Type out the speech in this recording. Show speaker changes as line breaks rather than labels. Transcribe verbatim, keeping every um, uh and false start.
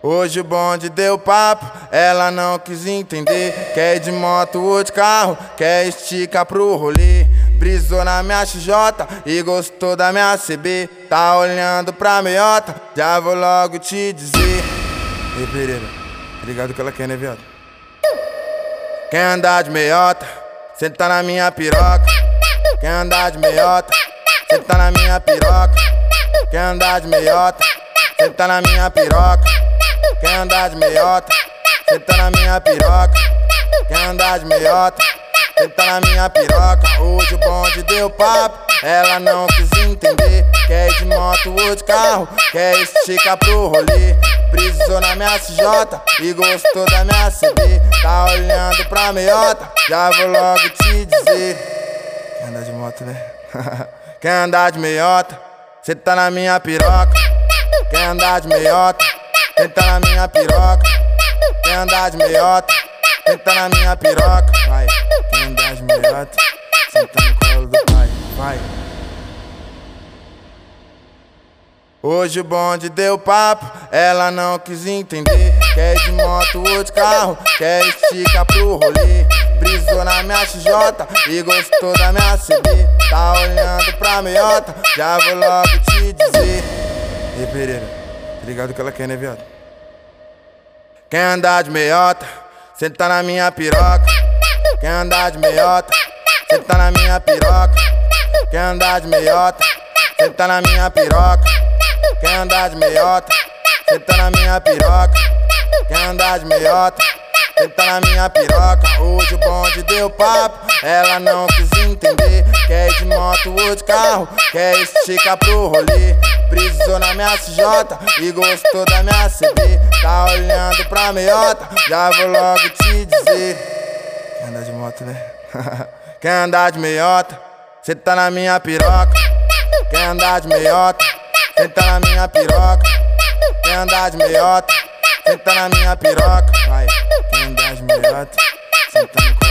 Hoje o bonde deu papo, ela não quis entender. Quer ir de moto ou de carro, quer esticar pro rolê. Brisou na minha X J e gostou da minha C B. Tá olhando pra meiota, já vou logo te dizer. Ei Pereira, tá ligado que ela quer, né viado? Quer andar de meiota, senta na minha piroca. Quer andar de meiota, senta na minha piroca. Quer andar de meiota, senta na minha piroca. Quer andar de meiota, senta na minha piroca. Quer andar de meiota, senta na minha piroca. Hoje o bonde deu papo, ela não quis entender. Quer ir de moto ou de carro, quer esticar pro rolê. Brisou na minha C J e gostou da minha C B. Tá olhando pra meiota, já vou logo te dizer. Quer andar de moto, né? Quer andar de meiota, senta na minha piroca. Quer andar de meiota, senta na minha piroca. Quer andar de meiota, senta na minha piroca. Vai, quer andar de meiota, senta no colo do pai. Vai. Hoje o bonde deu papo, ela não quis entender. Quer ir de moto ou de carro, quer esticar pro rolê. Brisou na minha X J e gostou da minha C B. Tá olhando pra meiota, já vou logo te dizer. Ei Pereira, tá ligado que ela quer, né viado? Quer andar de meiota, senta na minha piroca. Quer andar de meiota, senta na minha piroca. Quer andar de meiota, senta na minha piroca. Quer andar de meiota, senta na minha piroca. Quer andar de meiota, senta na minha piroca. Hoje o bonde deu papo, ela não quis entender. Quer ir de moto ou de carro, quer esticar pro rolê. Brisou na minha C J e gostou da minha C B. Tá olhando pra meiota, já vou logo te dizer. Quer andar de moto, né? Quer andar de meiota, senta na minha piroca. Quer andar de meiota, senta na minha piroca. Quer andar de meiota, senta na minha piroca. Vai, quer andar de meiota, senta no